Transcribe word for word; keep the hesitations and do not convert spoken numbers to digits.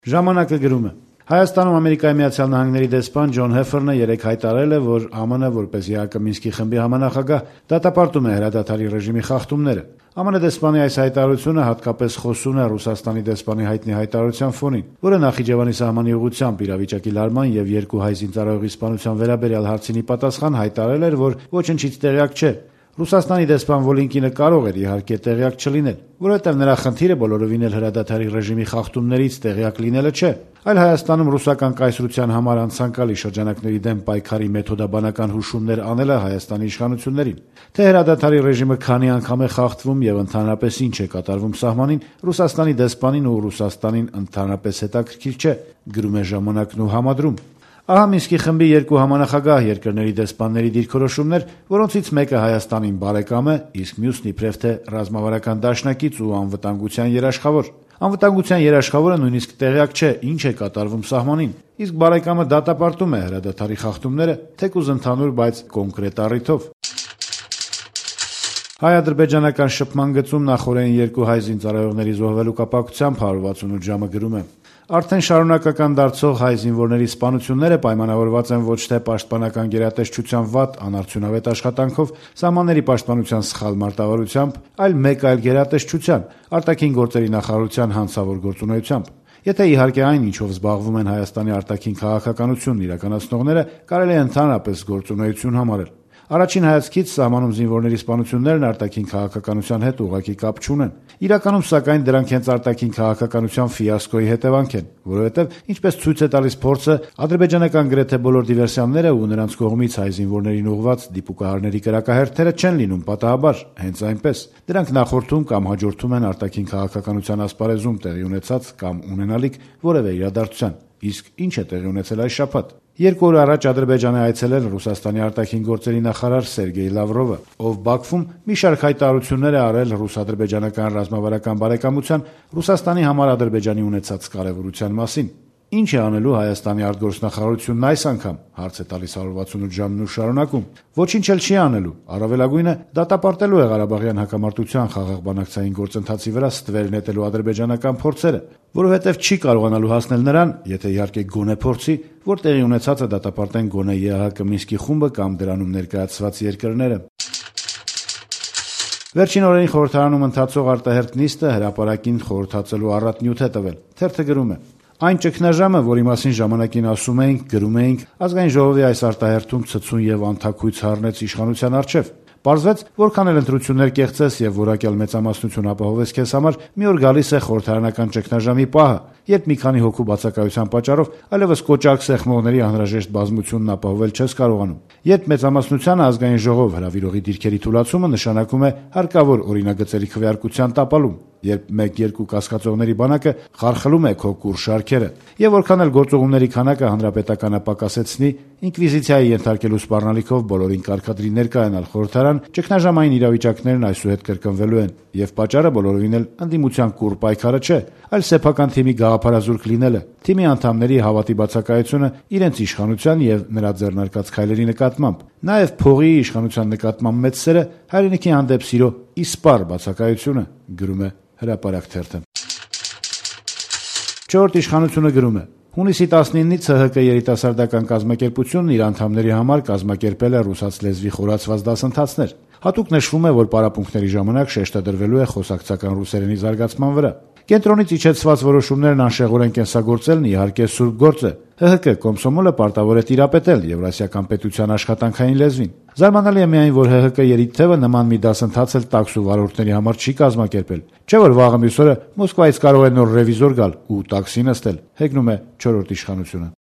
Ժամանակը գրում է. Հայաստանում Ամերիկայի Միացյալ Նահանգների դեսպան Ջոն Հեֆերնը երեկ հայտարարել է, որ ԱՄՆ-ը որպես ԵԱՀԿ Մինսկի խմբի համանախագահ դատապարտում է հրադադարի ռեժիմի խախտումները։ ԱՄՆ դեսպանի այս հայտարարությունը հատկապես խոսուն է Ռուսաստանի դեսպանի հայտնի հայտարարության ֆոնին, որը Նախիջևանի սահմանի ուղղությամբ իրավիճակի լարման եւ երկու հայ զինծառայողի սպանության վերաբերյալ հարցին ի պատասխան հայտարարել էր, որ ոչնչից տեղյակ չէ։ Ռուսաստանի դեսպան Վոլինկինը կարող էր իհարկե տեղյակ չլինել, որովհետև նրա խնդիրը բոլորովին էլ հրադադարի ռեժիմի խախտումներից տեղյակ լինելը չէ, այլ Հայաստանում ռուսական կայսրության համար անցանկալի շրջանակների դեմ պայքարի մեթոդաբանական հուշումներ անելը Հայաստանի իշխանություններին։ Թե հրադադարի ռեժիմը քանի անգամ է խախտվում եւ ընդհանրապես ինչ է կատարվում սահմանին, Ռուսաստանի դեսպանին ու Ռուսաստանին ընդհանրապես հետաքրքիր չէ, գրում է Ժամանակն ու համադրում։ Ահա Մինսկի խմբի երկու համանախագահ երկրների դեսպանների դիրքորոշումներ, որոնցից մեկը Հայաստանին բարեկամ է, իսկ մյուսն իբրև թե ռազմավարական դաշնակից ու անվտանգության երաշխավոր։ Անվտանգության երաշխավորը նույնիսկ տեղյակ չէ, ինչ է կատարվում սահմանին, իսկ բարեկամը դատապարտում է հրադադարի խախտումները, թեկուզ ընդհանուր, բայց կոնկրետ առիթով։ Հայ-ադրբեջանական շփման գծում նախօրեին երկու հայ զինծառայողների զոհվելու կապակցությամբ հարյուր վաթսունութ ժամը գրում է. Արդեն շարունակական դարձող հայ զինվորների սպանությունները պայմանավորված են ոչ թե պաշտպանական գերատեսչության վատ անարդյունավետ աշխատանքով, սահմանների պաշտպանության սխալ մարտավարությամբ, այլ մեկ այլ գերատեսչության, արտաքին գործերի նախարարության հանցավոր գործունեությամբ։ Եթե իհարկե այն, ինչով զբաղվում են Հայաստանի արտաքին քաղաքականությունն իրականացնողները, կարելի է ընդհանրապես գործունեություն համարել։ Առաջին հայացքից սահմանում զինվորների սպանություններն արտաքին քաղաքականության հետ ուղղակի կապ չունեն։ Իրականում, սակայն, դրանք հենց արտաքին քաղաքականության ֆիասկոյի հետևանք են, որովհետև, ինչպես ցույց է տալիս փորձը, ադրբեջանական գրեթե բոլոր դիվերսիաները ու նրանց կողմից հայ զինվորներին ուղղված դիպուկահարների կրակահերթերը չեն լինում պատահաբար, հենց այնպես։ Դրանք նախորդում կամ հաջորդում են արտաքին քաղաքականության ասպարեզում տեղի ունեցած կամ ունենալիք որևէ իրադարձության։ Իսկ ինչ է տեղի ունեցել այս շաբաթ։ Երկու օր առաջ Ադրբեջան է այցելել Ռուսաստանի արտաքին գործերի նախարար Սերգեյ Լավրովը, ով Բաքվում մի շարք հայտարարություններ է արել ռուս-ադրբեջանական ռազմավարական բարեկամության Ռուսաստանի համար Ադրբեջանի ունեցած կարևորության մասին։ Ինչ է անելու Հայաստանի արտգործնախարարությունն այս անգամ, հարց է տալիս հարյուր վաթսունութ ժամն ու շարունակում։ Ոչինչ էլ չի անելու, առավելագույնը դատապարտելու է Ղարաբաղյան հակամարտության խաղաղ բանակցային գործընթացի վրա ստվեր նետելու ադրբեջանական փորձերը, որովհետև չի կարողանալու հասնել նրան, եթե իհարկե գոնե փորձի, որ տեղի ունեցածը դատապարտեն գոնե ԵԱՀԿ Մինսկի խումբը կամ դրանում ներկայացված երկրները։ Վերջին օրերին խորհրդարանում ընթացող արտահերթ նիստը հրապարակին խորհրդածելու առատ նյութ է տվել։ Թերթը գրում է. Այն ճգնաժամը, որի մասին ժամանակին ասում էինք, գրում էինք, ազգային ժողովի այս արտահերթում ցցուն եւ անթաքույց հառնեց իշխանության առջեւ։ Պարզվեց, որքան էլ ընտրություններ կեղծես եւ որակյալ մեծամասնություն ապահովես քեզ համար, մի օր գալիս է խորհրդարանական ճգնաժամի պահը, երբ մի քանի հոգու բացակայության պատճառով այլևս կոճակ սեղմողների անհրաժեշտ բազմությունն ապահովել չես կարողանում։ Երբ մեծամասնությանը ազգային ժողով հրավիրողի դիրքերի թուլացումը նշանակում է հարկավոր օրինագծերի քվեարկության տապալում, երբ մեկ-երկու կասկածողների բանակը խարխլում է քո կուր շարքերը, եւ որքան էլ գործողումների քանակը հանրապետականը պակասեցնի, ինկվիզիցիայի ենթարկելու սպառնալիքով բոլորին կարգադրի ներկայանալ խորհրդարան, ճգնաժամային իրավիճակներն այսուհետ կրկնվելու են, եւ պատճառը բոլորովին էլ ընդդիմության կուր պայքարը չէ, այլ սեփական թիմի գաղափարազուրկ լինելը, թիմի անդամների հավատի բացակայությունը իրենց իշխանության եւ նրա ձեռնարկած քայլերի նկատմամբ, նաեւ փողի իշխանության նկատմամբ մեծ սերը, հայրենիքի հանդեպ սիրո իսպառ բացակայությունը, գրում է հրապարակ թերթը։ Չորրորդ իշխանությունը գրում է. Հունիսի տասնինից ՑՀԿ երիտասարդական կազմակերպությունն իր անդամների համար կազմակերպել է ռուսաց լեզվի խորացված դասընթացներ։ Հատուկ նշվում է, որ պարապմունքների ժամանակ շեշտը դրվելու է խոսակցական ռուսերենի զարգացման վրա։ Կենտրոնից իջեցված որոշումներն անշեղորեն կենսագործելն իհարկե սուրբ գործ է։ ՀՀԿ Կոմսոմոլը պարտավոր է տիրապետել եվրասիական պետության աշխատանքային լեզվին։ Զարմանալի է միայն, որ ՀՀԿ երիտթևը նման մի դասընթաց էլ տաքսու վարորդների համար չի կազմակերպել։ Չէ՞ որ վաղը մյուս օրը Մոսկվայից կարող է նոր ռևիզոր գալ ու տաքսի նստել, հեգնում է չորրորդ իշխանությունը։